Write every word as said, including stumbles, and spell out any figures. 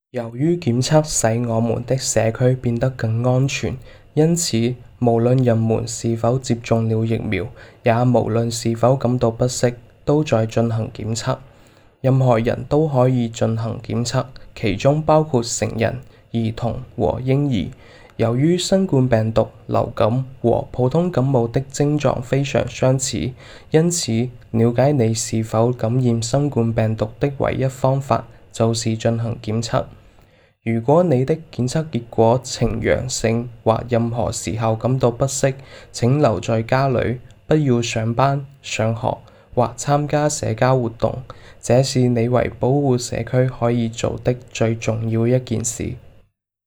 由於檢測使我們的社區變得更安全，因此無論人們是否接種了疫苗，也無論是否感到不適，都在進行檢測。任何人都可以進行檢測，其中包括成人、兒童和嬰兒。由於新冠病毒、流感和普通感冒的症狀非常相似，因此了解你是否感染新冠病毒的唯一方法就是進行檢測。如果你的檢測結果呈陽性或任何時候感到不適，請留在家裡，不要上班、上學或參加社交活動，這是你為保護社區可以做的最重要一件事。